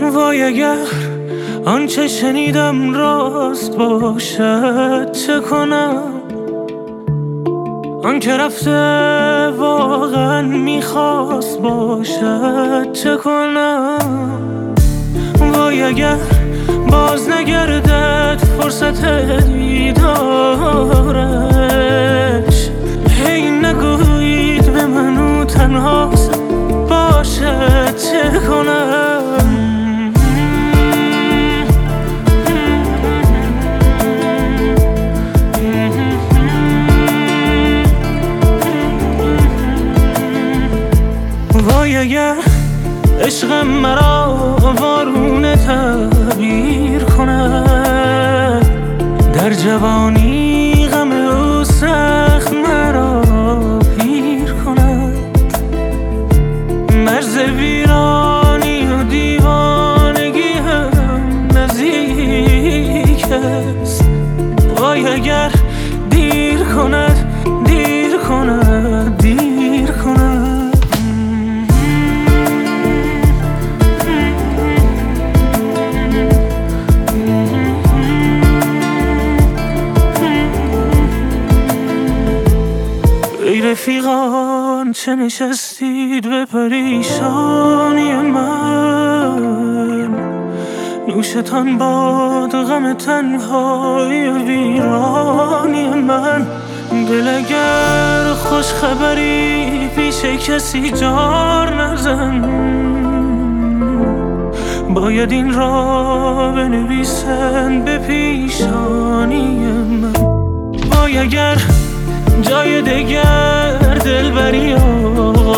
وای اگر آنچه شنیدم راست باشد چه کنم؟ آن که رفته واقعا میخواست باشد چه کنم؟ وای اگر باز نگردد فرصت دیدارش، هی نگویید به من او تنهاست باشد چه کنم؟ وای اگر عشقم مرا وارونه تعبیر کند، در جوانی غم او سخت مرا پیر کند. مرز ویرانی و دیوانگی هم نزدیک است. وای اگر دیر کند دیر کند دیر کند. ای رفیقان چه نشستید به پریشانی من؟ نوشتان باد غم تنهایی و ویرانی من. دل اگر خوش خبری پیش کسی جار نزن، باید این را بنویسن به پیشانی من. وای اگر جای دگر دلبری